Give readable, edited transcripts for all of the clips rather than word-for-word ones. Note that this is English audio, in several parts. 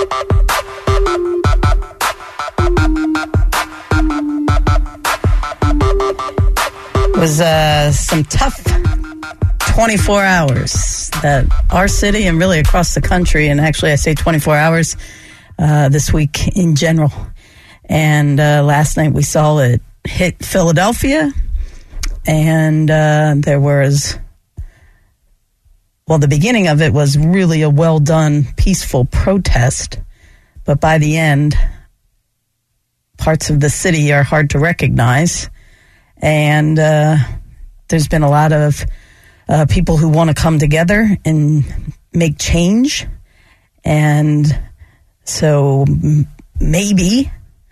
Was some tough 24 hours that our city and really across the country, and actually I say 24 hours this week in general. And last night we saw it hit Philadelphia, and there was, well, the beginning of it was really a well-done, peaceful protest, but by the end, parts of the city are hard to recognize. And there's been a lot of people who want to come together and make change. And so maybe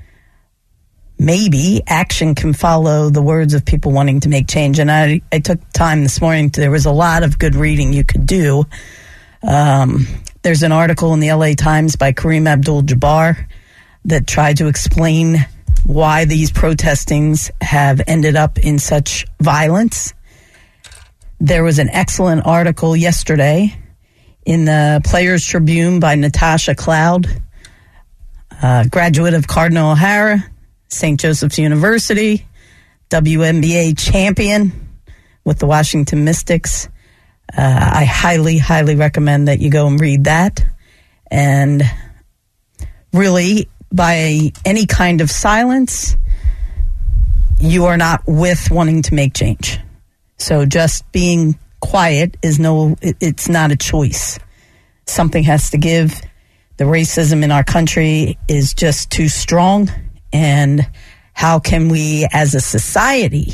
action can follow the words of people wanting to make change. And I took time this morning. There was a lot of good reading you could do. There's an article in the LA Times by Kareem Abdul-Jabbar that tried to explain why these protestings have ended up in such violence. There was an excellent article yesterday in the Players Tribune by Natasha Cloud, graduate of Cardinal O'Hara, St. Joseph's University, WNBA champion with the Washington Mystics. I highly, highly recommend that you go and read that. And really, by any kind of silence, you are not with wanting to make change. So just being quiet it's not a choice. Something has to give. The racism in our country is just too strong. And how can we as a society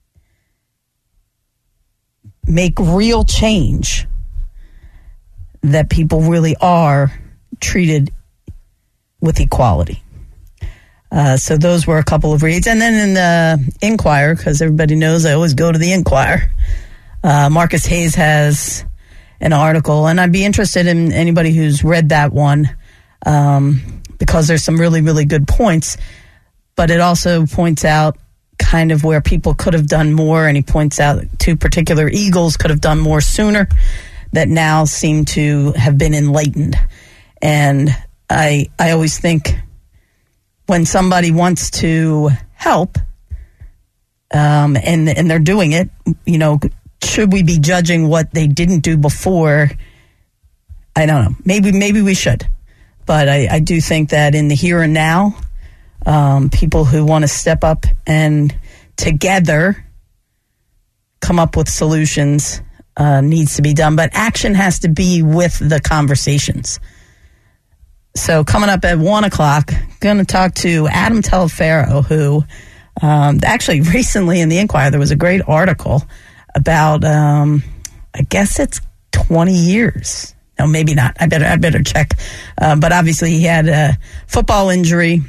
make real change that people really are treated with equality? So those were a couple of reads. And then in the Inquirer, because everybody knows I always go to the Inquirer, Marcus Hayes has an article, and I'd be interested in anybody who's read that one, because there's some really, really good points, but it also points out kind of where people could have done more, and he points out two particular Eagles could have done more sooner that now seem to have been enlightened. And I always think when somebody wants to help, and they're doing it, should we be judging what they didn't do before? I don't know. Maybe we should. But I do think that in the here and now, people who want to step up and together come up with solutions needs to be done. But action has to be with the conversations. So coming up at 1 o'clock, going to talk to Adam Telefaro, who actually recently in the Inquirer, there was a great article about, I guess it's 20 years. No, maybe not. I better check. But obviously he had a football injury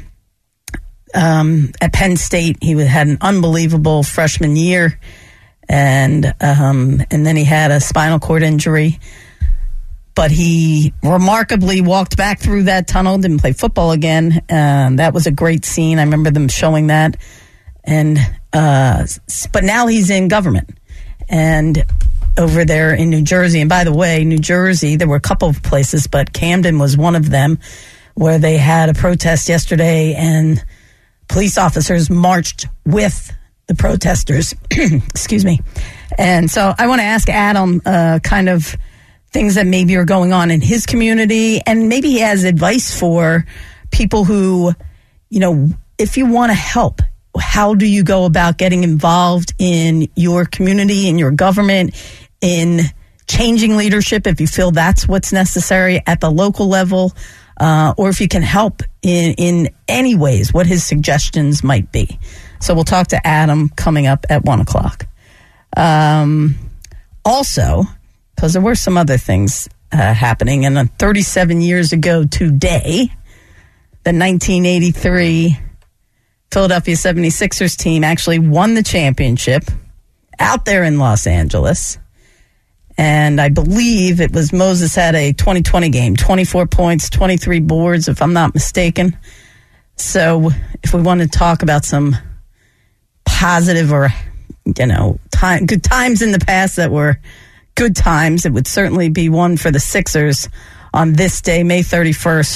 at Penn State. He had an unbelievable freshman year, and then he had a spinal cord injury. But he remarkably walked back through that tunnel, didn't play football again. That was a great scene. I remember them showing that. And but now he's in government and over there in New Jersey. And by the way, New Jersey, there were a couple of places, but Camden was one of them where they had a protest yesterday and police officers marched with the protesters. Excuse me. And so I want to ask Adam kind of things that maybe are going on in his community, and maybe he has advice for people who, if you want to help, how do you go about getting involved in your community, in your government, in changing leadership, if you feel that's what's necessary at the local level, or if you can help in any ways, what his suggestions might be. So we'll talk to Adam coming up at 1 o'clock. Also, because there were some other things happening, and 37 years ago today, the 1983 Philadelphia 76ers team actually won the championship out there in Los Angeles. And I believe it was Moses had a 20-20 game, 24 points, 23 boards, if I'm not mistaken. So if we want to talk about some positive or, good times in the past that were good times, it would certainly be one for the Sixers on this day, May 31st,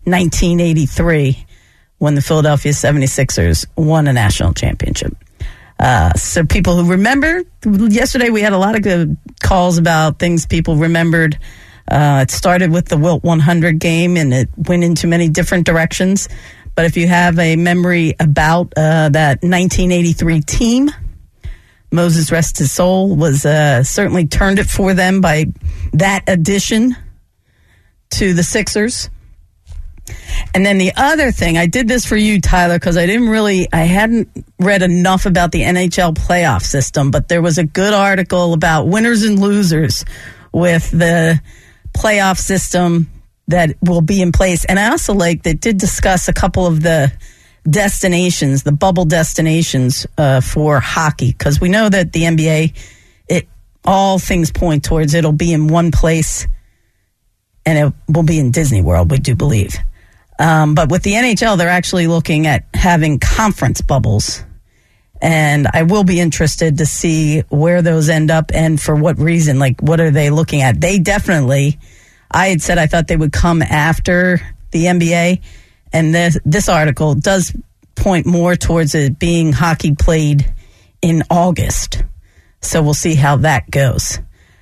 1983 when the Philadelphia 76ers won a national championship. So people who remember, yesterday we had a lot of good calls about things people remembered. It started with the Wilt 100 game, and it went into many different directions. But if you have a memory about that 1983 team, Moses, rest his soul, was certainly turned it for them by that addition to the Sixers. And then the other thing, I did this for you, Tyler, because I hadn't read enough about the NHL playoff system, but there was a good article about winners and losers with the playoff system that will be in place. And I also did discuss a couple of the destinations, the bubble destinations for hockey, because we know that the NBA, all things point towards it'll be in one place, and it will be in Disney World, we do believe. But with the NHL, they're actually looking at having conference bubbles. And I will be interested to see where those end up and for what reason. What are they looking at? They definitely, I had said I thought they would come after the NBA. And this article does point more towards it being hockey played in August. So we'll see how that goes.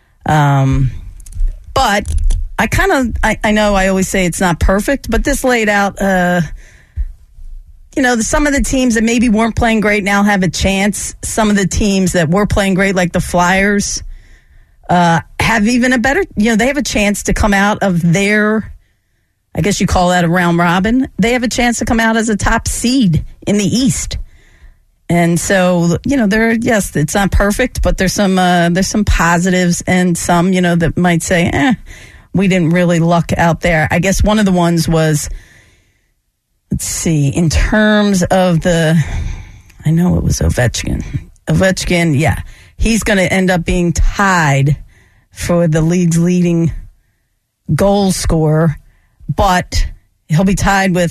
But I know I always say it's not perfect, but this laid out, some of the teams that maybe weren't playing great now have a chance. Some of the teams that were playing great, like the Flyers, have even a better, they have a chance to come out of their, I guess you call that a round robin. They have a chance to come out as a top seed in the East. And so, yes, it's not perfect, but there's some positives and some, that might say, we didn't really luck out there. I guess one of the ones was, let's see, in terms of I know it was Ovechkin. Ovechkin, yeah, he's going to end up being tied for the league's leading goal scorer, but he'll be tied with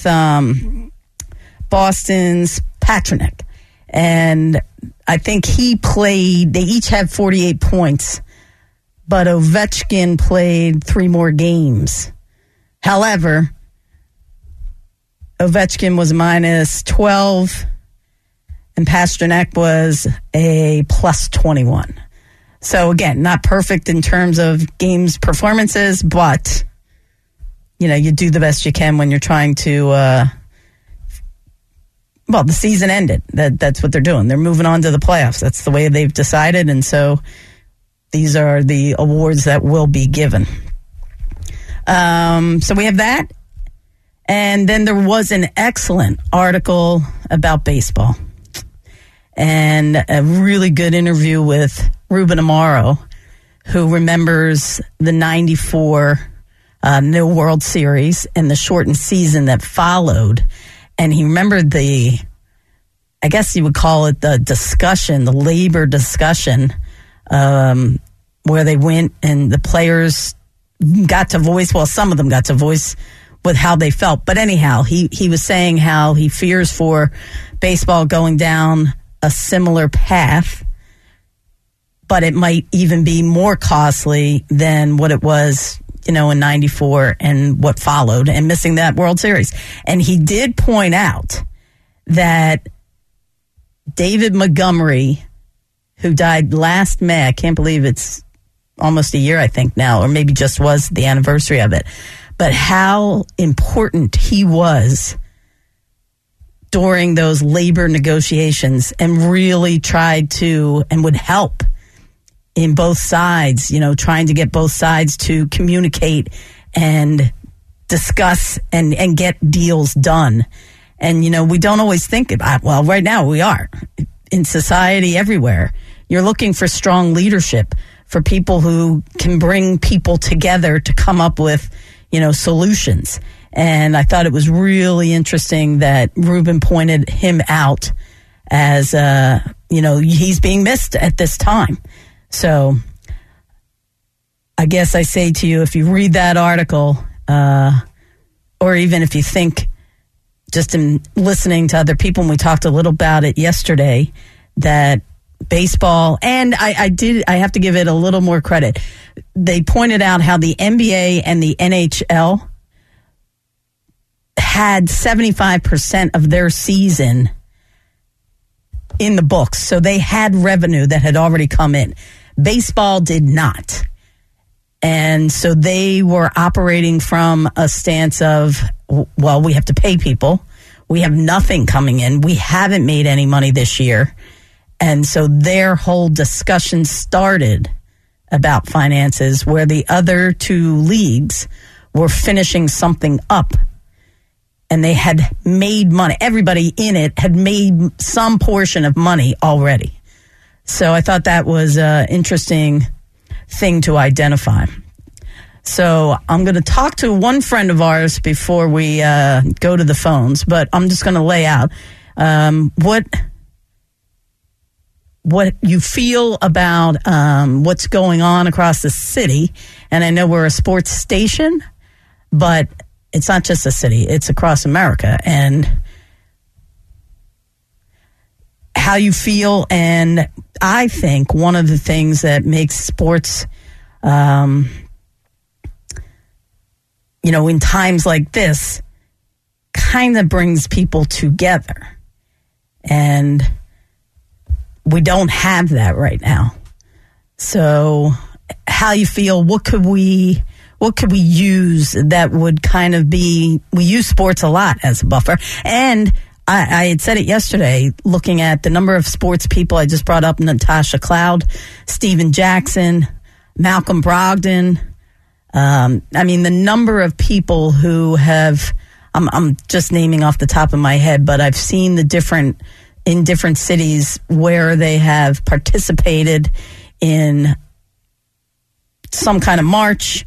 Boston's Pastrnak. And I think they each had 48 points. But Ovechkin played 3 more games. However, Ovechkin was minus 12, and Pastrnak was a plus 21. So, again, not perfect in terms of games performances, but, you do the best you can when you're trying to, the season ended. That's what they're doing. They're moving on to the playoffs. That's the way they've decided, and so these are the awards that will be given. So we have that. And then there was an excellent article about baseball. And a really good interview with Ruben Amaro, who remembers the 94 no World Series and the shortened season that followed. And he remembered I guess you would call it the discussion, the labor discussion, where they went and the players got to voice, some of them got to voice with how they felt. But anyhow, he was saying how he fears for baseball going down a similar path, but it might even be more costly than what it was, in 94 and what followed and missing that World Series. And he did point out that David Montgomery, who died last May, I can't believe it's almost a year, I think now, or maybe just was the anniversary of it, but how important he was during those labor negotiations and really tried to and would help in both sides, trying to get both sides to communicate and discuss and get deals done. And, we don't always think about, right now we are in society everywhere. You're looking for strong leadership, for people who can bring people together to come up with, solutions. And I thought it was really interesting that Ruben pointed him out as, he's being missed at this time. So I guess I say to you, if you read that article, or even if you think just in listening to other people, and we talked a little about it yesterday, that baseball, and I have to give it a little more credit. They pointed out how the NBA and the NHL had 75% of their season in the books. So they had revenue that had already come in. Baseball did not. And so they were operating from a stance of, well, we have to pay people. We have nothing coming in. We haven't made any money this year. And so their whole discussion started about finances, where the other two leagues were finishing something up. And they had made money. Everybody in it had made some portion of money already. So I thought that was an interesting thing to identify. So I'm going to talk to one friend of ours before we go to the phones, but I'm just going to lay out what you feel about what's going on across the city. And I know we're a sports station, but it's not just a city, it's across America. And how you feel. And I think one of the things that makes sports, in times like this, kind of brings people together. And we don't have that right now. So how you feel, what could we use that would kind of be, we use sports a lot as a buffer. And I had said it yesterday, looking at the number of sports people. I just brought up Natasha Cloud, Steven Jackson, Malcolm Brogdon. The number of people who have, I'm just naming off the top of my head, but I've seen in different cities where they have participated in some kind of march,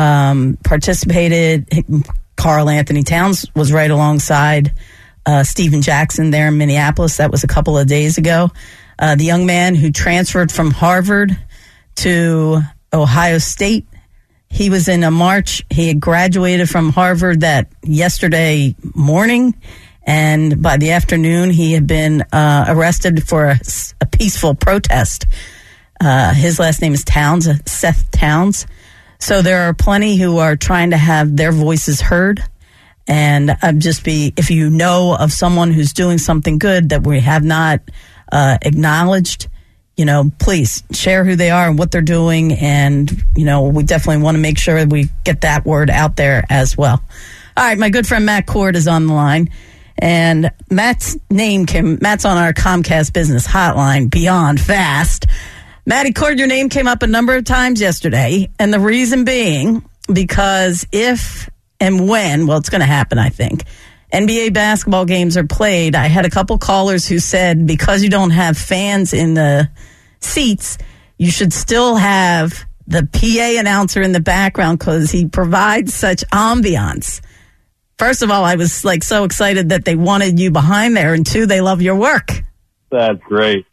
Karl Anthony Towns was right alongside Steven Jackson there in Minneapolis. That was a couple of days ago. The young man who transferred from Harvard to Ohio State, he was in a march. He had graduated from Harvard that yesterday morning, and by the afternoon he had been arrested for a peaceful protest. His last name is Towns, Seth Towns. So there are plenty who are trying to have their voices heard. And if you know of someone who's doing something good that we have not acknowledged, please share who they are and what they're doing. And, we definitely want to make sure we get that word out there as well. All right, my good friend Matt Cord is on the line. And Matt's on our Comcast Business Hotline, Beyond Fast. Matty Cord, your name came up a number of times yesterday. And the reason being, because if and when, it's going to happen, I think, NBA basketball games are played, I had a couple callers who said because you don't have fans in the seats, you should still have the PA announcer in the background because he provides such ambiance. First of all, I was so excited that they wanted you behind there, and two, they love your work. That's great.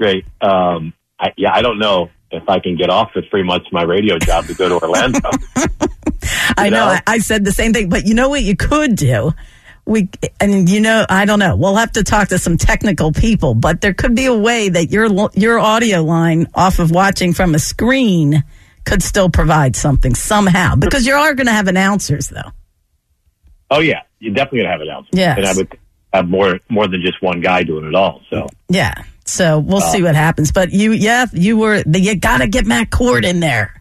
I don't know if I can get off. It's pretty much my radio job to go to Orlando. I know. I said the same thing, but you know what you could do? I don't know. We'll have to talk to some technical people, but there could be a way that your audio line off of watching from a screen could still provide something somehow, because you are going to have announcers, though. Oh yeah, you're definitely going to have announcers. Yeah, and I would have more than just one guy doing it all. So yeah. So we'll see what happens. But you got to get Matt Cord in there.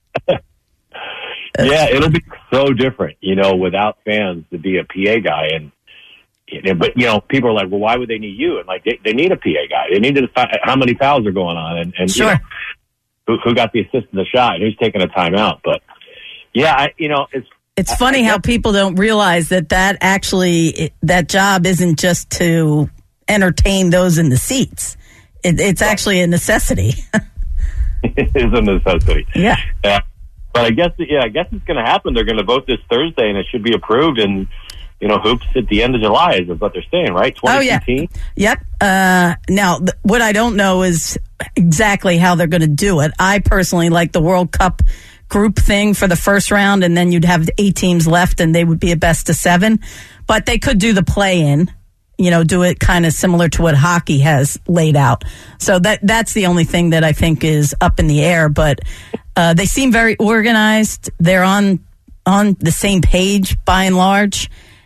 Yeah, it'll be so different, without fans to be a PA guy. But people are like, well, why would they need you? And they need a PA guy. They need to decide how many fouls are going on and sure. Who got the assist in the shot and who's taking a timeout. But yeah, it's funny how people don't realize that actually that job isn't just to entertain those in the seats. It's actually a necessity. It is a necessity. Yeah. But I guess it's going to happen. They're going to vote this Thursday, and it should be approved. And hoops at the end of July is what they're saying, right? 2015. Oh yeah. Yep. Now, what I don't know is exactly how they're going to do it. I personally like the World Cup group thing for the first round, and then you'd have 8 teams left, and they would be a best of 7. But they could do the play-in. Do it kind of similar to what hockey has laid out. So that's the only thing that I think is up in the air. But they seem very organized. They're on the same page by and large.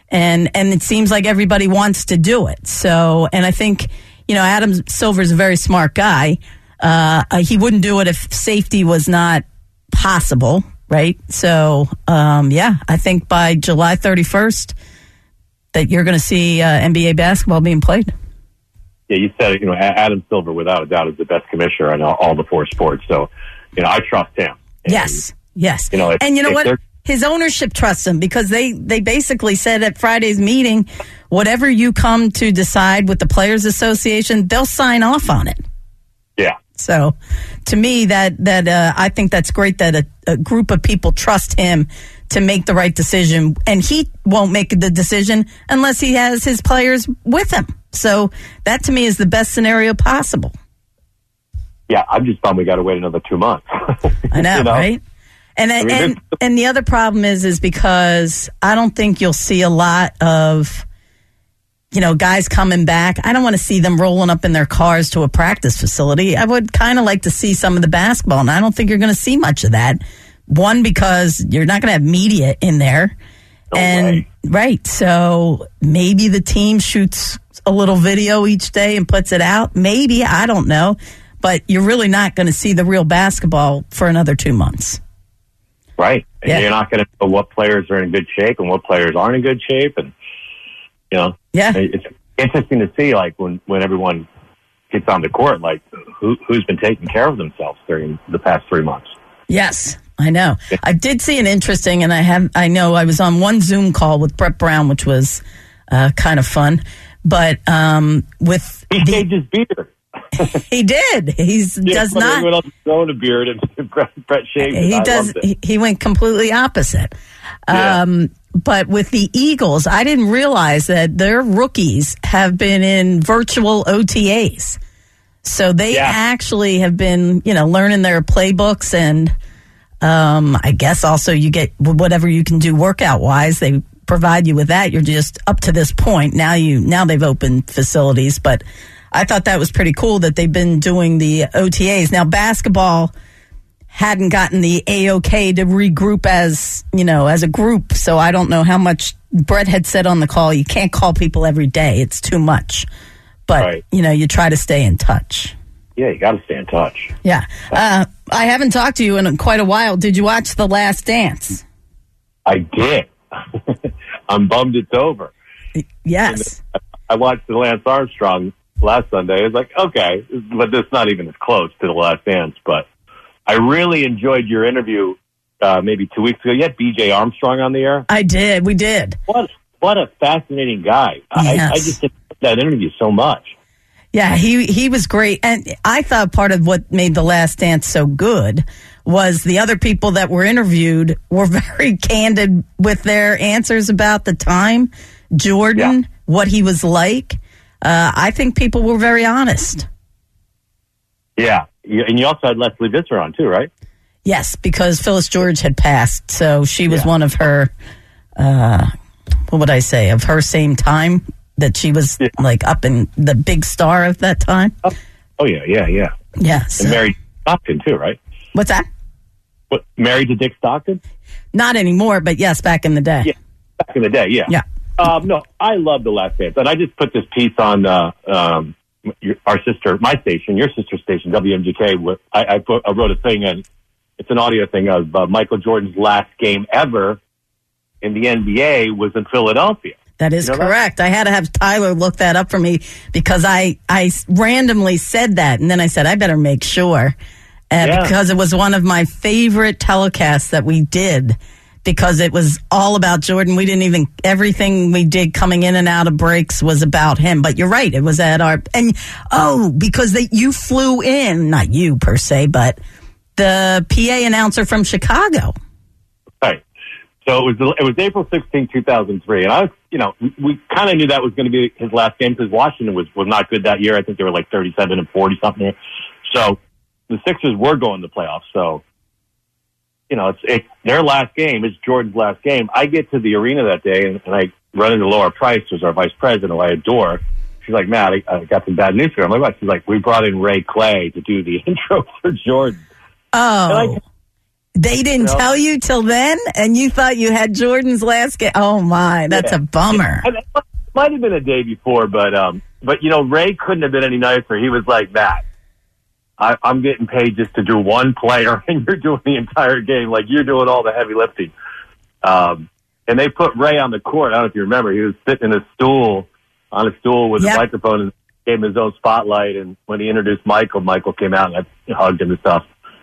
And it seems like everybody wants to do it. So, and I think, Adam Silver's a very smart guy. He wouldn't do it if safety was not possible, right? So, I think by July 31st that you're going to see NBA basketball being played. Yeah, you said it. Adam Silver, without a doubt, is the best commissioner in all the four sports. So, I trust him. And, yes. And you know what? His ownership trusts him because they basically said at Friday's meeting, whatever you come to decide with the Players Association, they'll sign off on it. Yeah. So, to me, that I think that's great that a group of people trust him to make the right decision, and he won't make the decision unless he has his players with him. So, that to me is the best scenario possible. Yeah, I'm just bummed we got to wait another 2 months. I know, right? And the other problem is because I don't think you'll see a lot of, guys coming back. I don't want to see them rolling up in their cars to a practice facility. I would kind of like to see some of the basketball, and I don't think you're going to see much of that. One, because you're not going to have media in there. No way. Right. So maybe the team shoots a little video each day and puts it out. Maybe, I don't know. But you're really not going to see the real basketball for another 2 months. Right. And you're not going to know what players are in good shape and what players aren't in good shape. And, it's interesting to see, like, when everyone gets on the court, like, who's been taking care of themselves during the past 3 months. Yes, I know. Yeah. I did see an interesting, and I know I was on one Zoom call with Brett Brown, which was kind of fun. But with he shaved his beard. He did. Does not. Everyone else is growing a beard, and Brett shaved it. He does. He went completely opposite. Yeah. But with the Eagles, I didn't realize that their rookies have been in virtual OTAs. So they actually have been, learning their playbooks, and I guess also you get whatever you can do workout wise. They provide you with that. You're just up to this point. Now they've opened facilities, but I thought that was pretty cool that they've been doing the OTAs. Now, basketball hadn't gotten the A-OK to regroup as a group, so I don't know how much Brett had said on the call. You can't call people every day. It's too much. But, right. You try to stay in touch. Yeah, you got to stay in touch. Yeah. I haven't talked to you in quite a while. Did you watch The Last Dance? I did. I'm bummed it's over. Yes. I watched the Lance Armstrong last Sunday. It's like, okay, but it's not even as close to The Last Dance. But I really enjoyed your interview maybe 2 weeks ago. You had B.J. Armstrong on the air. I did. We did. What a fascinating guy. Yes. I just enjoyed that interview so much. Yeah, he was great. And I thought part of what made The Last Dance so good was the other people that were interviewed were very candid with their answers about the time, Jordan, what he was like. I think people were very honest. Yeah. And you also had Leslie Visser on too, right? Yes, because Phyllis George had passed. So she was one of her, what would I say, of her same time that she was like up in the big star of that time. Oh yeah. Yeah. So. And married Stockton too, right? What's that? What, married to Dick Stockton? Not anymore, but yes, back in the day. Yeah, back in the day, yeah. Yeah. No, I love The Last Dance. And I just put this piece on our sister, my station, your sister station, WMGK. I wrote a thing, and it's an audio thing of Michael Jordan's last game ever in the NBA was in Philadelphia. That is correct. That? I had to have Tyler look that up for me because I randomly said that, and then I said, I better make sure. Because it was one of my favorite telecasts that we did because it was all about Jordan. We didn't even, everything we did coming in and out of breaks was about him. But you're right, it was at our, because you flew in, not you per se, but the PA announcer from Chicago. Right. So it was April 16, 2003. And I was, we kind of knew that was going to be his last game because Washington was not good that year. I think they were like 37 and 40 something. So the Sixers were going to the playoffs. So, it's their last game. It's Jordan's last game. I get to the arena that day and I run into Laura Price, who's our vice president, who I adore. She's like, Matt, I got some bad news for you. I'm like, what? She's like, we brought in Ray Clay to do the intro for Jordan. Oh. They didn't tell you till then, and you thought you had Jordan's last game. Oh my, that's a bummer. It might have been a day before, but Ray couldn't have been any nicer. He was like, Matt, I'm getting paid just to do one player, and you're doing the entire game. Like, you're doing all the heavy lifting. And they put Ray on the court. I don't know if you remember. He was sitting in a stool with a microphone and gave him his own spotlight. And when he introduced Michael came out and I hugged him and stuff.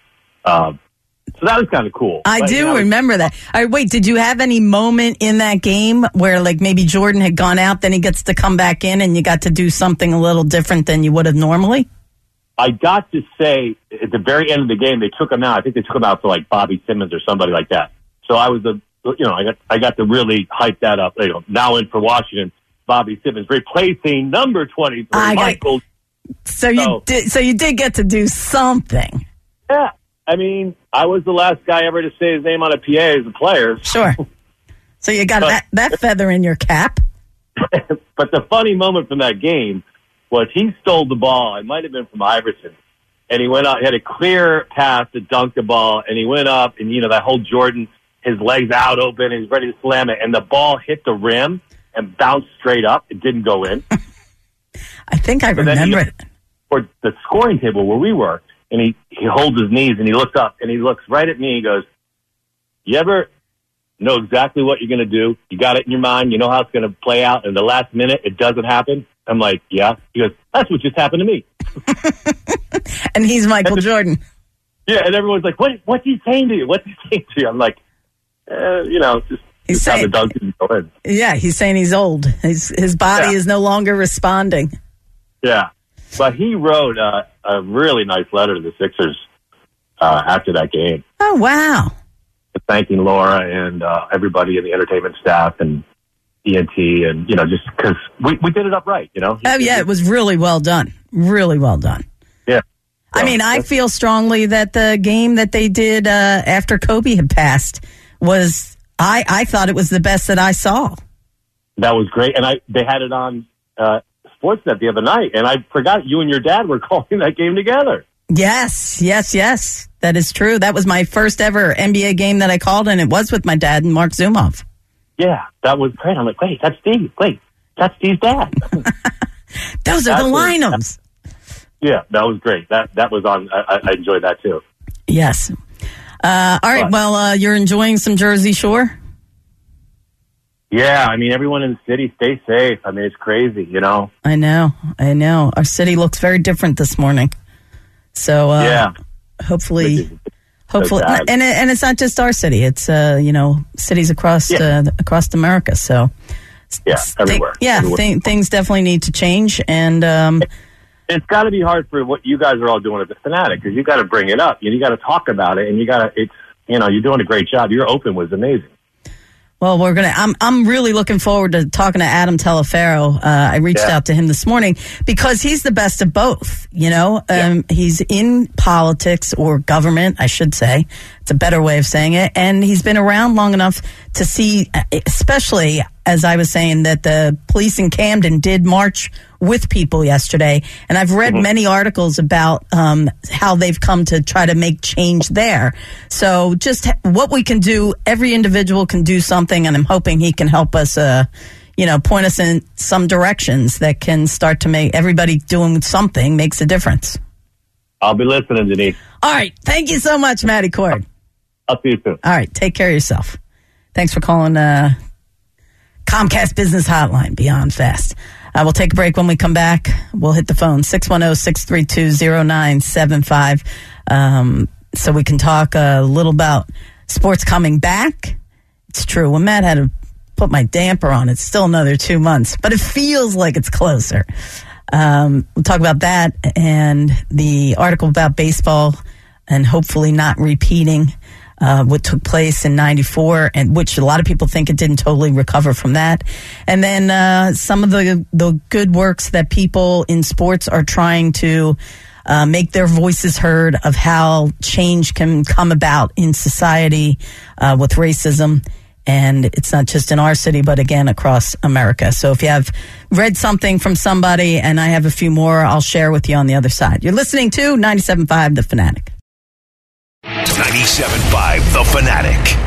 So that was kind of cool. I do remember that. All right, wait, did you have any moment in that game where, like, maybe Jordan had gone out, then he gets to come back in, and you got to do something a little different than you would have normally? I got to say, at the very end of the game, they took him out. I think they took him out for, like, Bobby Simmons or somebody like that. So I was I got to really hype that up. Now in for Washington, Bobby Simmons replacing number 23, Michael. So you did get to do something. Yeah. I mean, I was the last guy ever to say his name on a PA as a player. Sure. So you got that feather in your cap. But the funny moment from that game was he stole the ball. It might have been from Iverson. And he went out, he had a clear pass to dunk the ball, and he went up, and, that whole Jordan, his legs out open, and he's ready to slam it, and the ball hit the rim and bounced straight up. It didn't go in. I think I remember it. Or the scoring table where we were, and he holds his knees, and he looks up, and he looks right at me, and he goes, you ever know exactly what you're going to do? You got it in your mind. You know how it's going to play out, and the last minute, it doesn't happen? I'm like, yeah. He goes, that's what just happened to me. And he's Michael Jordan. Yeah, and everyone's like, what's he saying to you? What's he saying to you? I'm like, he's saying the dunk didn't go in. Yeah, he's saying he's old. His body is no longer responding. Yeah. But he wrote a really nice letter to the Sixers after that game. Oh, wow. Thanking Laura and everybody in the entertainment staff and ENT and, just because we did it up right, Oh, yeah, it was really well done. Really well done. Yeah. So, I mean, I feel strongly that the game that they did after Kobe had passed was, I thought it was the best that I saw. That was great. And they had it on Sportsnet the other night, and I forgot you and your dad were calling that game together. Yes. That is true. That was my first ever NBA game that I called, and it was with my dad and Mark Zumoff. Yeah, that was great. I'm like, wait, that's Steve. Wait, that's Steve's dad. Those are the lineups. Yeah, that was great. That was on. I enjoyed that too. Yes. All right. Well, you're enjoying some Jersey Shore? Yeah, I mean, everyone in the city, stay safe. I mean, it's crazy, I know. Our city looks very different this morning. So, hopefully, and it's not just our city. It's cities across America. So, everywhere. Everywhere. Things definitely need to change, and it's got to be hard for what you guys are all doing at the Fanatic because you got to bring it up. You got to talk about it, and you're doing a great job. Your open was amazing. Well, I'm really looking forward to talking to Adam Teleferro. I reached out to him this morning because he's the best of both, He's in politics or government, I should say. It's a better way of saying it. And he's been around long enough to see, especially as I was saying, that the police in Camden did march with people yesterday. And I've read many articles about how they've come to try to make change there. So just what we can do, every individual can do something, and I'm hoping he can help us, point us in some directions that can start to make everybody doing something makes a difference. I'll be listening, Denise. All right. Thank you so much, Matty Cord. I'll see you soon. All right. Take care of yourself. Thanks for calling Comcast Business Hotline, Beyond Fast. We'll take a break. When we come back, we'll hit the phone, 610-632-0975, so we can talk a little about sports coming back. It's true. When Matt had to put my damper on, it's still another 2 months, but it feels like it's closer. We'll talk about that and the article about baseball and hopefully not repeating what took place in 94, and which a lot of people think it didn't totally recover from that. And then some of the good works that people in sports are trying to make their voices heard of how change can come about in society with racism. And it's not just in our city, but again, across America. So if you have read something from somebody, and I have a few more, I'll share with you on the other side. You're listening to 97.5 The Fanatic. 97.5 The Fanatic.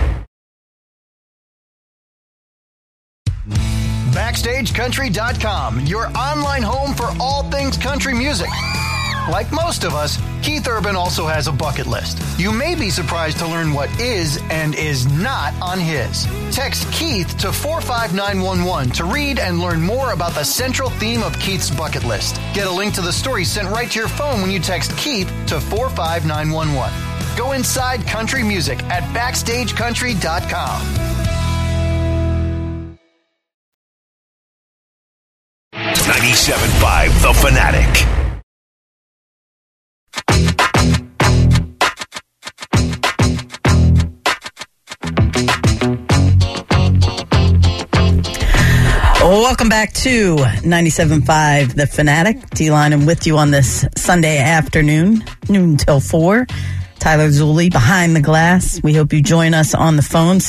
BackstageCountry.com, your online home for all things country music. Like most of us, Keith Urban also has a bucket list. You may be surprised to learn what is and is not on his. Text Keith to 45911 to read and learn more about the central theme of Keith's bucket list. Get a link to the story sent right to your phone when you text Keith to 45911. Go inside country music at BackstageCountry.com. 97.5 The Fanatic. Welcome back to 97.5 The Fanatic. D-Line, I'm with you on this Sunday afternoon, noon till 4. Tyler Zulli behind the glass. We hope you join us on the phone,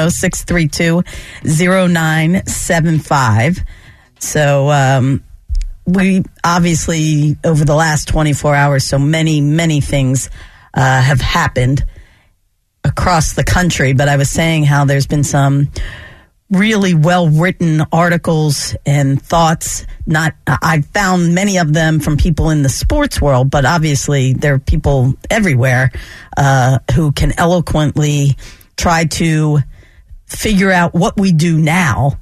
610-632-0975. So we obviously, over the last 24 hours, so many things have happened across the country. But I was saying how there's been some really well-written articles and thoughts. I found many of them from people in the sports world, but obviously there are people everywhere who can eloquently try to figure out what we do now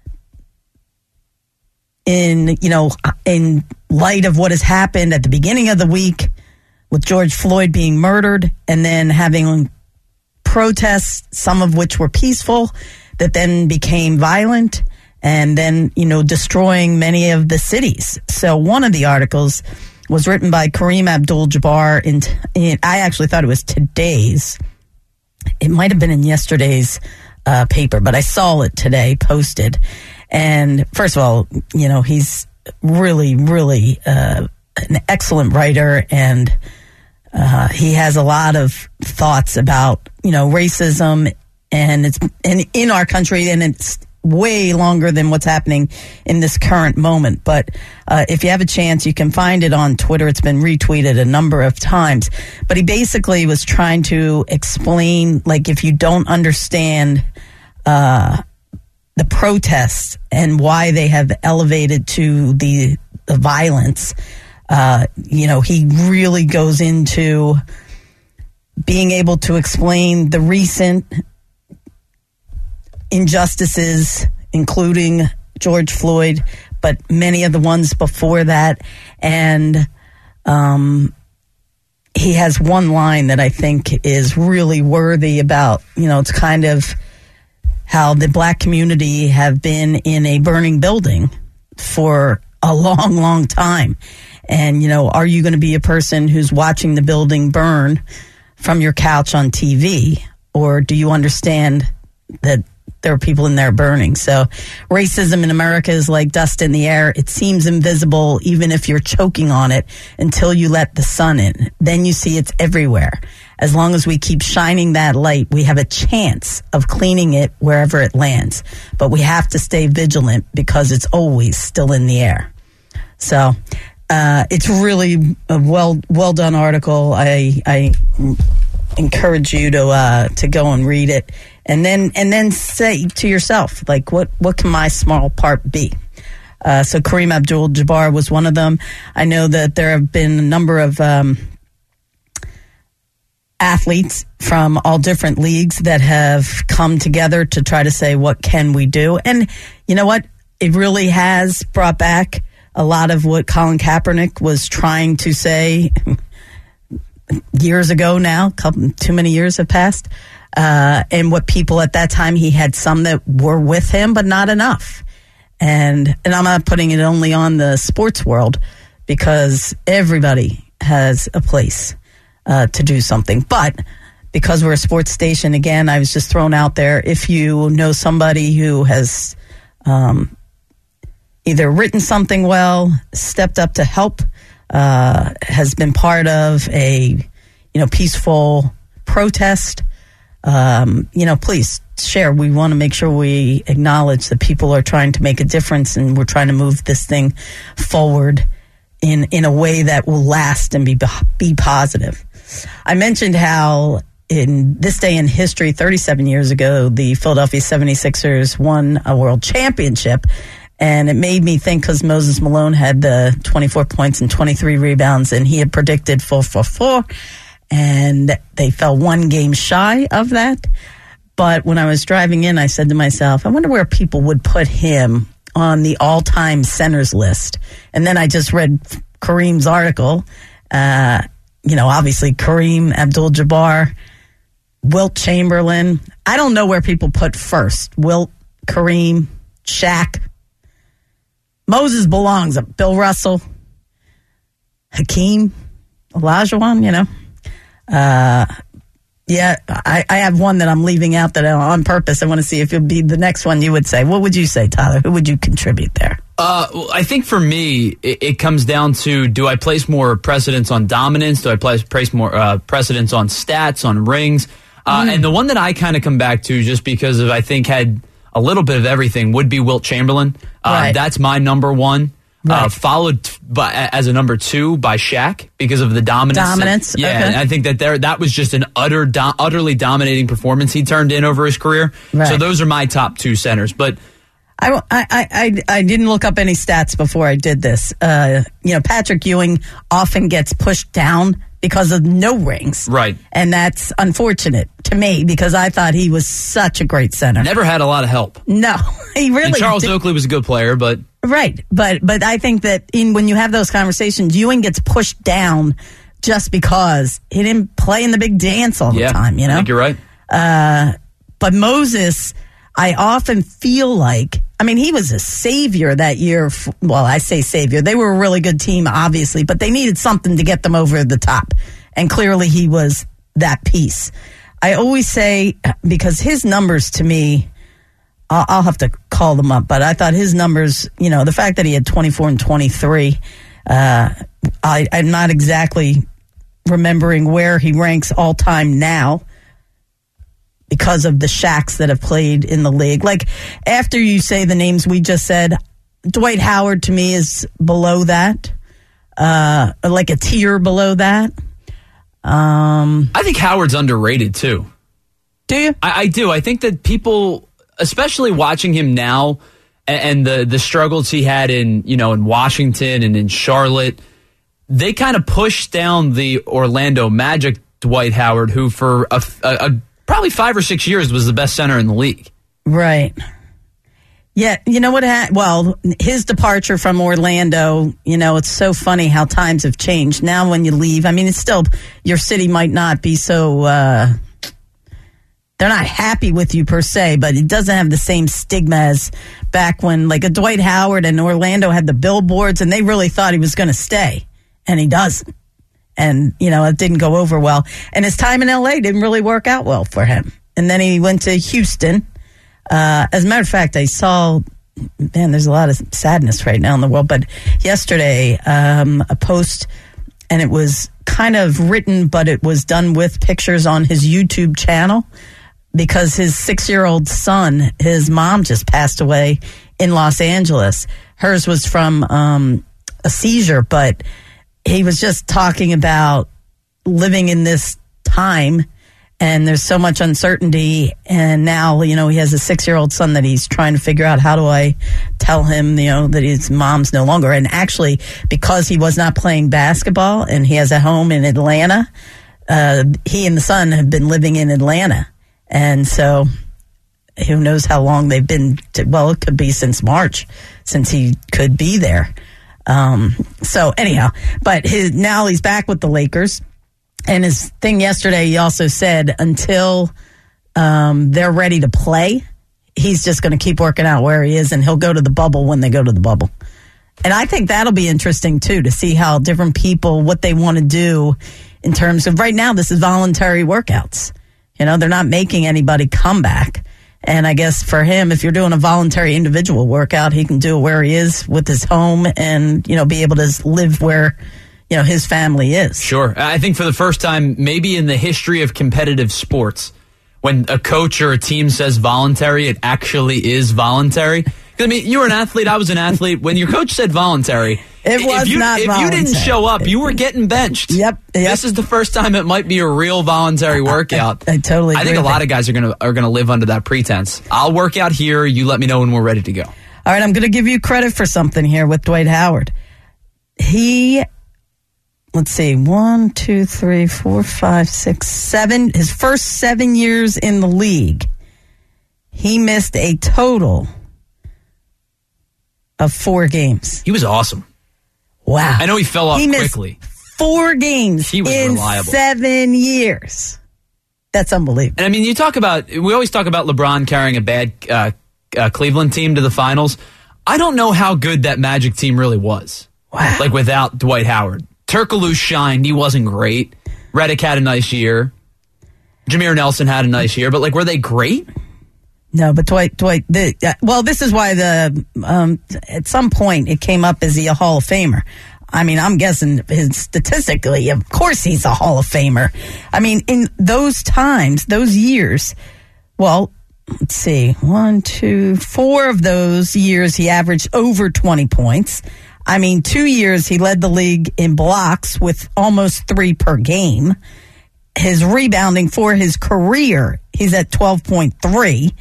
in light of what has happened at the beginning of the week with George Floyd being murdered and then having protests, some of which were peaceful, that then became violent and then, destroying many of the cities. So one of the articles was written by Kareem Abdul-Jabbar I actually thought it was today's. It might have been in yesterday's paper, but I saw it today posted. And first of all, he's really an excellent writer, and he has a lot of thoughts about, racism and it's in our country, and it's way longer than what's happening in this current moment. But if you have a chance, you can find it on Twitter. It's been retweeted a number of times. But he basically was trying to explain, like, if you don't understand the protests and why they have elevated to the violence, he really goes into being able to explain the recent injustices, including George Floyd, but many of the ones before that. And he has one line that I think is really worthy about, it's kind of how the black community have been in a burning building for a long time. And, are you going to be a person who's watching the building burn from your couch on TV? Or do you understand that there are people in there burning? So racism in America is like dust in the air. It seems invisible even if you're choking on it until you let the sun in. Then you see it's everywhere. As long as we keep shining that light, we have a chance of cleaning it wherever it lands. But we have to stay vigilant because it's always still in the air. So it's really a well done article. I encourage you to go and read it. And then say to yourself, like, what can my small part be? So Kareem Abdul-Jabbar was one of them. I know that there have been a number of athletes from all different leagues that have come together to try to say, what can we do? And you know what? It really has brought back a lot of what Colin Kaepernick was trying to say years ago now. Too many years have passed. And what people at that time, he had some that were with him, but not enough. And I'm not putting it only on the sports world, because everybody has a place to do something. But because we're a sports station, again, I was just thrown out there. If you know somebody who has either written something well, stepped up to help, has been part of a peaceful protest, please share. We want to make sure we acknowledge that people are trying to make a difference, and we're trying to move this thing forward in a way that will last and be positive. I mentioned how in this day in history, 37 years ago, the Philadelphia 76ers won a world championship. And it made me think, because Moses Malone had the 24 points and 23 rebounds, and he had predicted 4-4-4, and they fell one game shy of that. But when I was driving in, I said to myself, I wonder where people would put him on the all-time centers list. And then I just read Kareem's article. Obviously Kareem Abdul-Jabbar, Wilt Chamberlain. I don't know where people put first. Wilt, Kareem, Shaq. Moses belongs up. Bill Russell, Hakeem, Olajuwon, I have one that I'm leaving out that on purpose. I want to see if it would be the next one you would say. What would you say, Tyler? Who would you contribute there? Well, I think for me, it comes down to, do I place more precedence on dominance? Do I place more precedence on stats, on rings? And the one that I kind of come back to, just because of, I think, had a little bit of everything, would be Wilt Chamberlain. Right. That's my number one. Right. Followed as a number two by Shaq because of the dominance. Okay. And I think that was just an utterly dominating performance he turned in over his career. Right. So those are my top two centers. But I didn't look up any stats before I did this. Patrick Ewing often gets pushed down because of no rings. Right. And that's unfortunate to me, because I thought he was such a great center. Never had a lot of help. No, he really and Charles Oakley was a good player, but... Right. But I think that when you have those conversations, Ewing gets pushed down just because he didn't play in the big dance all the time, I think you're right. But Moses, I often feel like, he was a savior that year. Well, I say savior. They were a really good team, obviously, but they needed something to get them over the top. And clearly he was that piece. I always say, because his numbers to me, I'll have to call them up, but I thought his numbers, the fact that he had 24 and 23, I'm not exactly remembering where he ranks all time now, because of the Shaqs that have played in the league. Like, after you say the names we just said, Dwight Howard to me is below that, like a tier below that. I think Howard's underrated too. Do you? I do. I think that people, especially watching him now, and the struggles he had in Washington and in Charlotte, they kind of pushed down the Orlando Magic Dwight Howard, who for a probably 5 or 6 years was the best center in the league. Right. Yeah, you know what? His departure from Orlando, it's so funny how times have changed. Now when you leave, it's still, your city might not be so, they're not happy with you per se, but it doesn't have the same stigma as back when, like, a Dwight Howard and Orlando had the billboards, and they really thought he was going to stay, and he doesn't. And, it didn't go over well. And his time in L.A. didn't really work out well for him. And then he went to Houston. As a matter of fact, I saw, there's a lot of sadness right now in the world, but yesterday, a post, and it was kind of written, but it was done with pictures on his YouTube channel, because his 6-year-old son, his mom just passed away in Los Angeles. Hers was from a seizure, but he was just talking about living in this time, and there's so much uncertainty. And now, he has a 6-year-old son that he's trying to figure out, how do I tell him, that his mom's no longer. And actually, because he was not playing basketball and he has a home in Atlanta, he and the son have been living in Atlanta. And so who knows how long they've been, it could be since March, since he could be there. So anyhow, but now he's back with the Lakers, and his thing yesterday, he also said until they're ready to play, he's just going to keep working out where he is, and he'll go to the bubble when they go to the bubble. And I think that'll be interesting too, to see how different people, what they want to do in terms of, right now, this is voluntary workouts. They're not making anybody come back. And I guess for him, if you're doing a voluntary individual workout, he can do it where he is with his home, and, be able to live where, his family is. Sure. I think for the first time, maybe in the history of competitive sports, when a coach or a team says voluntary, it actually is voluntary. Because, you were an athlete, I was an athlete. When your coach said voluntary, It was not If you didn't show up, you were getting benched. Yep. This is the first time it might be a real voluntary workout. I totally agree. I think a lot of guys are gonna live under that pretense. I'll work out here. You let me know when we're ready to go. All right, I'm going to give you credit for something here with Dwight Howard. Let's see, 1, 2, 3, 4, 5, 6, 7. His first 7 years in the league, he missed a total of 4 games. He was awesome. Wow. I know he fell off quickly. 4 games he was in reliable. 7 years. That's unbelievable. And I mean, we always talk about LeBron carrying a bad Cleveland team to the finals. I don't know how good that Magic team really was. Wow. Like without Dwight Howard. Turkoglu shined. He wasn't great. Redick had a nice year. Jameer Nelson had a nice year. But, like, were they great? No, but Dwight. This is why at some point it came up, is he a Hall of Famer? I mean, I'm guessing statistically, of course he's a Hall of Famer. I mean, in those times, those years, well, let's see, 1, 2, 4 of those years he averaged over 20 points. I mean, 2 years he led the league in blocks with almost 3 per game. His rebounding for his career, he's at 12.3.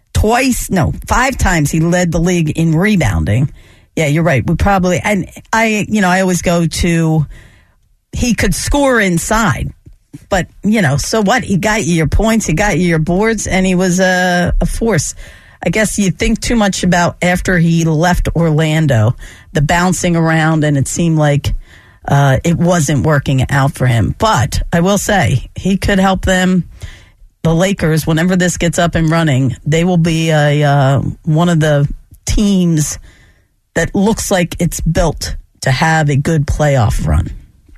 5 times he led the league in rebounding. Yeah, you're right. I always go to, he could score inside, but so what? He got you your points, he got you your boards, and he was a force. I guess you think too much about after he left Orlando, the bouncing around, and it seemed like it wasn't working out for him. But I will say, he could help them. The Lakers, whenever this gets up and running, they will be one of the teams that looks like it's built to have a good playoff run.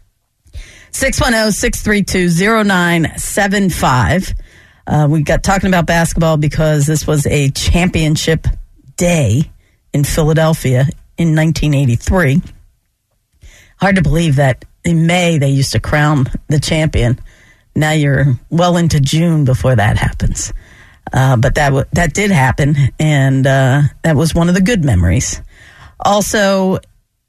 610-632-0975. We got talking about basketball because this was a championship day in Philadelphia in 1983. Hard to believe that in May they used to crown the champion. Now you're well into June before that happens. But that did happen, and that was one of the good memories. Also,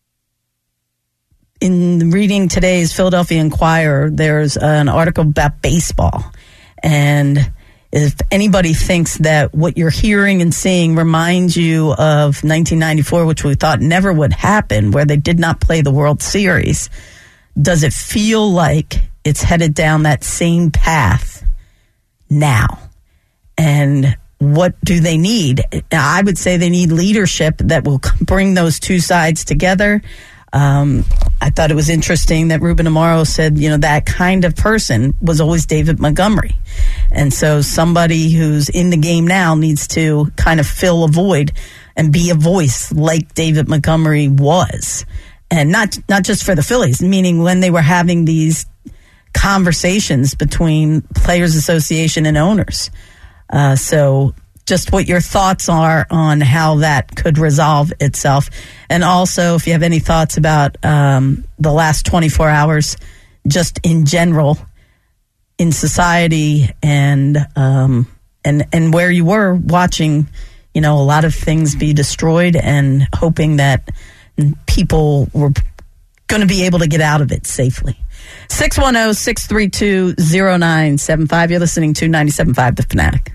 in reading today's Philadelphia Inquirer, there's an article about baseball. And if anybody thinks that what you're hearing and seeing reminds you of 1994, which we thought never would happen, where they did not play the World Series, does it feel like it's headed down that same path now? And what do they need? I would say they need leadership that will bring those two sides together. I thought it was interesting that Ruben Amaro said, that kind of person was always David Montgomery. And so somebody who's in the game now needs to kind of fill a void and be a voice like David Montgomery was. And not just for the Phillies, meaning when they were having these conversations between Players Association and owners. So just what your thoughts are on how that could resolve itself. And also, if you have any thoughts about the last 24 hours, just in general, in society and where you were watching, a lot of things be destroyed and hoping that people were going to be able to get out of it safely. 610-632-0975. You're listening to 97.5 The Fanatic.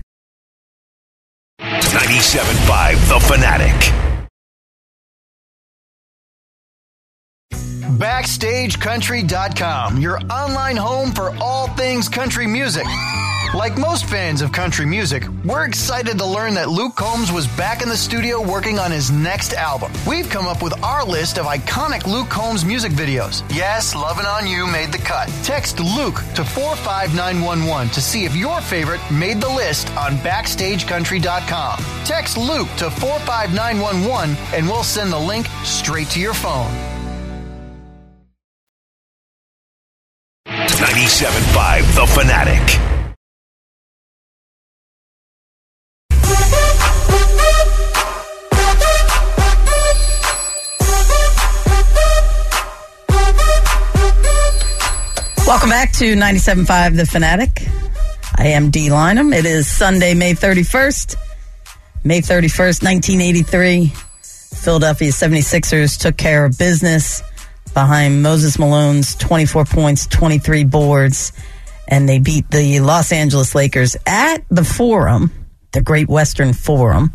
97.5 The Fanatic. BackstageCountry.com, your online home for all things country music. Like most fans of country music, we're excited to learn that Luke Combs was back in the studio working on his next album. We've come up with our list of iconic Luke Combs music videos. Yes, Lovin' On You made the cut. Text Luke to 45911 to see if your favorite made the list on BackstageCountry.com. Text Luke to 45911 and we'll send the link straight to your phone. 97.5 The Fanatic. Welcome back to 97.5 The Fanatic. I am Dee Lynham. It is Sunday, May 31st. May 31st, 1983. Philadelphia 76ers took care of business behind Moses Malone's 24 points, 23 boards, and they beat the Los Angeles Lakers at the Forum, the Great Western Forum,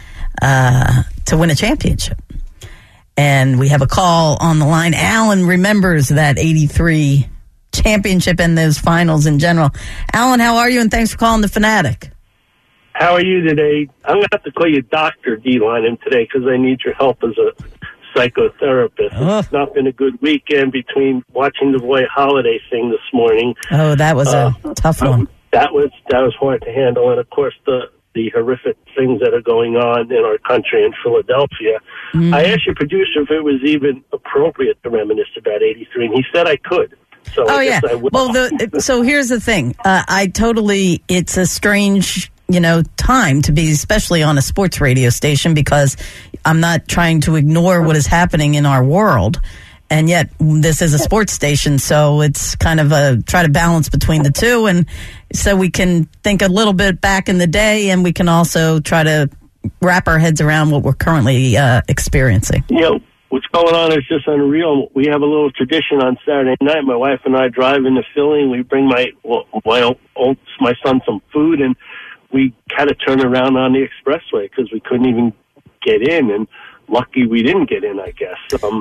to win a championship. And we have a call on the line. Alan remembers that 83 championship and those finals in general. Alan, how are you? And thanks for calling the Fanatic. How are you today? I'm going to have to call you Dr. D-Line today because I need your help as a psychotherapist. It's not been a good weekend between watching the Roy Holiday thing this morning. Oh, that was a tough one. That was hard to handle. And, of course, the horrific things that are going on in our country in Philadelphia. I asked your producer if it was even appropriate to reminisce about 83, and he said I could. So I guess I will. Well, so here's the thing. It's a strange, time to be, especially on a sports radio station, because I'm not trying to ignore what is happening in our world. And yet this is a sports station, so it's kind of try to balance between the two. And so we can think a little bit back in the day, and we can also try to wrap our heads around what we're currently experiencing. What's going on is just unreal. We have a little tradition on Saturday night. My wife and I drive into Philly, and we bring my son some food, and we kind of turn around on the expressway because we couldn't even get in, and lucky we didn't get in, I guess.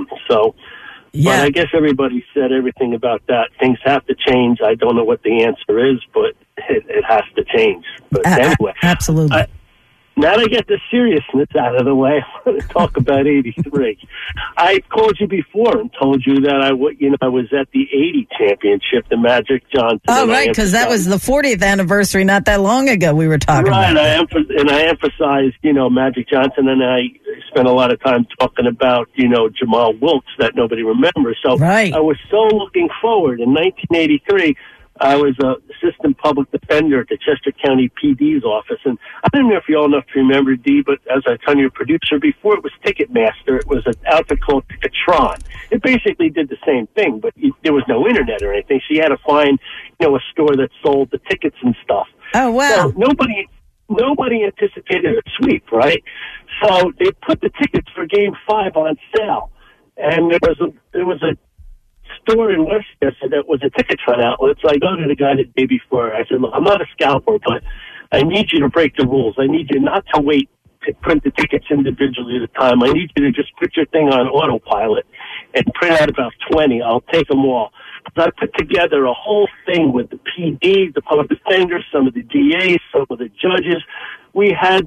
But I guess everybody said everything about that. Things have to change. I don't know what the answer is, but it has to change. But anyway. Absolutely. Now to get the seriousness out of the way, I want to talk about 83. I called you before and told you that I was at the 80 championship, the Magic Johnson. Oh, right, because that was the 40th anniversary not that long ago we were talking about. Right, I emphasized, Magic Johnson, and I spent a lot of time talking about, Jamal Wilkes that nobody remembers. So I was so looking forward. In 1983, I was an assistant public defender at the Chester County PD's office. And I don't know if you all enough to remember, Dee, but as I told your producer before, it was Ticketmaster. It was an outfit called Ticketron. It basically did the same thing, but there was no internet or anything. So you had to find, a store that sold the tickets and stuff. Oh, wow. So nobody anticipated a sweep, right? So they put the tickets for Game 5 on sale. And there was a store in Westchester that was a Ticketron outlet. So I go to the guy the day before. I said, look, I'm not a scalper, but I need you to break the rules. I need you not to wait to print the tickets individually at a time. I need you to just put your thing on autopilot and print out about 20. I'll take them all. So I put together a whole thing with the PD, the public defenders, some of the DAs, some of the judges. We had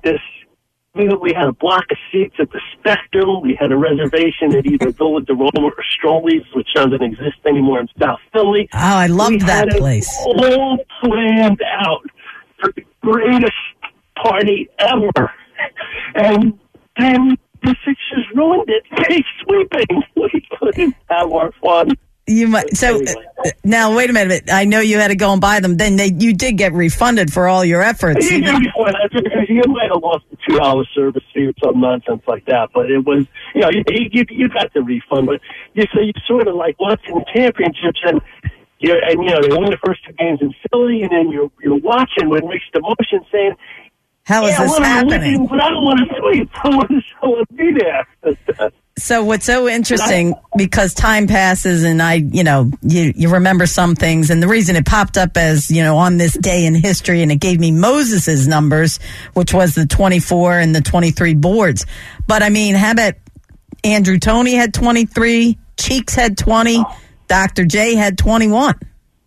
a block of seats at the Spectrum. We had a reservation at either Villa de Roma or Strolli's, which doesn't exist anymore in South Philly. Oh, I loved that place. All planned out for the greatest party ever. And then the Sixers ruined it. They sweeping. We couldn't have our fun. You might. So now, wait a minute. I know you had to go and buy them. Then you did get refunded for all your efforts. You might have lost the $2 service fee or some nonsense like that. But it was, you got the refund. But you sort of like watching the championships, and they win the first two games in Philly, and then you're watching with mixed emotions, saying, "How is this happening?" But I don't want to sweep. I want to be there. So what's so interesting, because time passes and you remember some things, and the reason it popped up as, on this day in history, and it gave me Moses's numbers, which was the 24 and the 23 boards. But I mean, how about Andrew Toney had 23, Cheeks had 20, Dr. J had 21.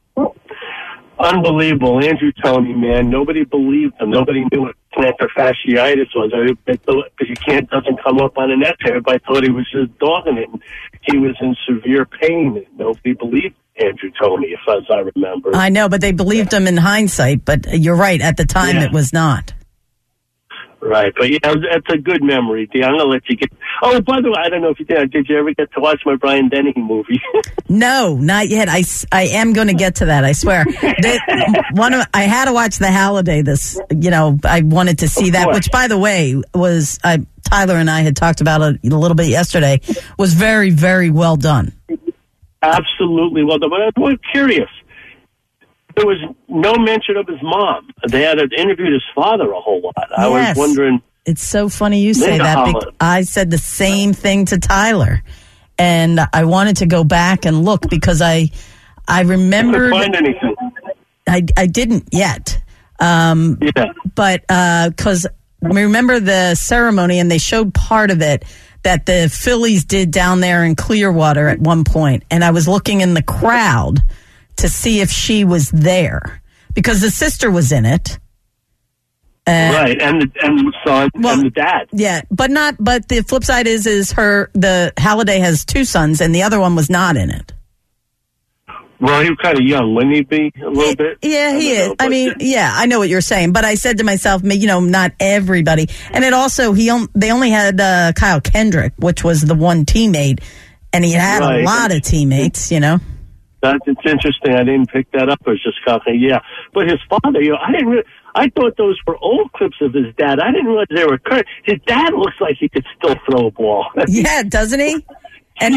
Unbelievable. Andrew Toney, man. Nobody believed him. Nobody knew what plantar fasciitis was. Because doesn't come up on a net. Everybody thought he was just dogging it. And he was in severe pain. Nobody believed Andrew Toney, as I remember. I know, but they believed him in hindsight. But you're right. At the time, it was not. Right, but that's a good memory, Dee. I'm going to let you get... Oh, by the way, I don't know if you did. Did you ever get to watch my Brian Denny movie? No, not yet. I am going to get to that, I swear. I had to watch The Halliday. I wanted to see that, which, by the way, was... Tyler and I had talked about it a little bit yesterday, was very, very well done. Absolutely well done. But I'm curious. There was no mention of his mom. They had interviewed his father a whole lot. I was wondering, It's so funny you say that. Because I said the same thing to Tyler, and I wanted to go back and look because I remembered. Couldn't find anything. I didn't yet. But because remember the ceremony, and they showed part of it that the Phillies did down there in Clearwater at one point, and I was looking in the crowd to see if she was there because the sister was in it. Right, and the son and the dad. Yeah, but the flip side is the Halliday has two sons, and the other one was not in it. Well, he was kind of young, wouldn't he be a little bit? Yeah, he is. I mean, yeah, I know what you're saying, but I said to myself, not everybody. And it also, they only had Kyle Kendrick, which was the one teammate, and he had a lot of teammates, It's interesting. I didn't pick that up. I was just talking, But his father, I thought those were old clips of his dad. I didn't realize they were current. His dad looks like he could still throw a ball. Yeah, doesn't he? And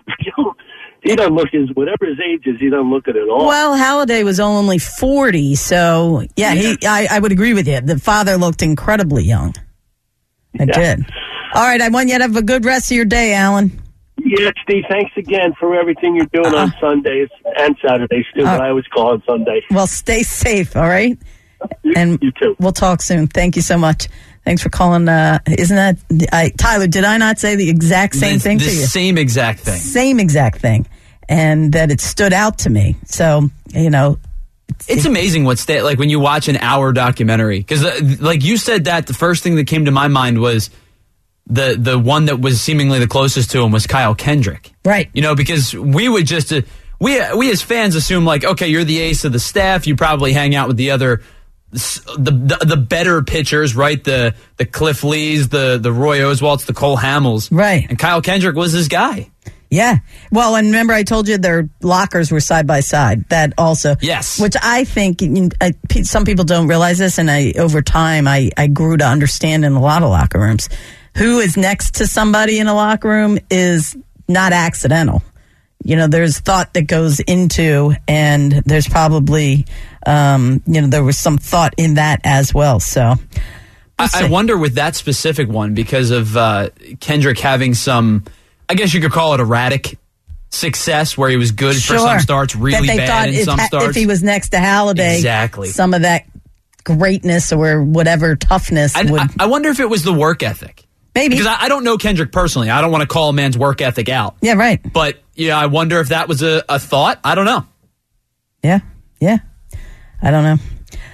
he doesn't look whatever his age is, he doesn't look it at all. Well, Halliday was only 40, so I would agree with you. The father looked incredibly young. I did. All right, I want you to have a good rest of your day, Alan. Yeah, Steve, thanks again for everything you're doing on Sundays and Saturdays, too, but I always call on Sunday. Well, stay safe, all right? And you too. We'll talk soon. Thank you so much. Thanks for calling. Isn't that Tyler? Did I not say the exact same thing to you? The same exact thing. Same exact thing, and that it stood out to me. So it's amazing like when you watch an hour documentary, because like you said that the first thing that came to my mind was the one that was seemingly the closest to him was Kyle Kendrick, right? Because we would just we as fans assume like, okay, you're the ace of the staff, you probably hang out with the other. The better pitchers, right? The Cliff Lees, the Roy Oswalts, the Cole Hamels, right? And Kyle Kendrick was his guy. Yeah. Well, and remember I told you their lockers were side by side. That also, yes. Which I think some people don't realize this, and over time I grew to understand in a lot of locker rooms, who is next to somebody in a locker room is not accidental. There's thought that goes into, and there's probably, there was some thought in that as well. So I wonder with that specific one, because of Kendrick having some, I guess you could call it erratic success, where he was good for some starts, really bad in some starts. If he was next to Halliday, exactly, some of that greatness or whatever toughness would. I wonder if it was the work ethic. Maybe. Because I don't know Kendrick personally. I don't want to call a man's work ethic out. Yeah, right. But, I wonder if that was a thought. I don't know. Yeah. I don't know.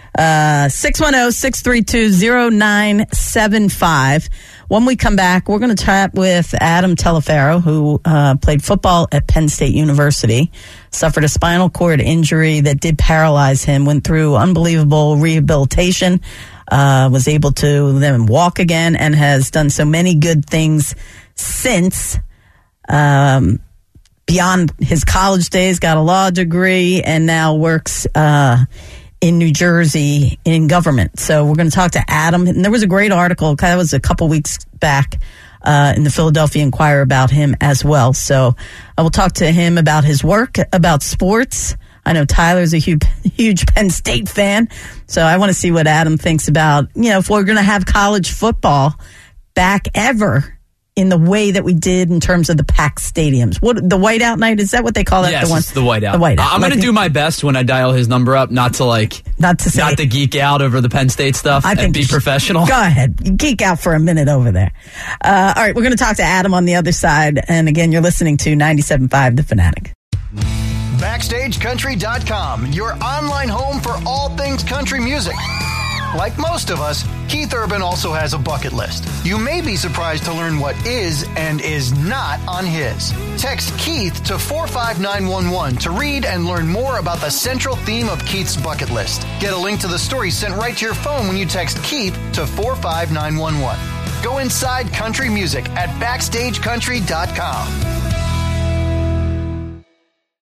610-632-0975. When we come back, we're going to chat with Adam Telefaro, who played football at Penn State University, suffered a spinal cord injury that did paralyze him, went through unbelievable rehabilitation, was able to then walk again, and has done so many good things since. Beyond his college days, got a law degree, and now works in New Jersey in government. So we're going to talk to Adam. And there was a great article, that was a couple weeks back, in the Philadelphia Inquirer about him as well. So I will talk to him about his work, about sports. I know Tyler's a huge Penn State fan. So I want to see what Adam thinks about, if we're going to have college football back ever in the way that we did in terms of the packed stadiums. What, the whiteout night, is that what they call it? Yes, it's the whiteout. The whiteout. I'm going to do my best when I dial his number up, not to geek out over the Penn State stuff. And be professional. Go ahead, geek out for a minute over there. All right, we're going to talk to Adam on the other side. And again, you're listening to 97.5 The Fanatic. BackstageCountry.com, your online home for all things country music. Like most of us, Keith Urban also has a bucket list. You may be surprised to learn what is and is not on his. Text Keith to 45911 to read and learn more about the central theme of Keith's bucket list. Get a link to the story sent right to your phone when you text Keith to 45911. Go inside country music at BackstageCountry.com.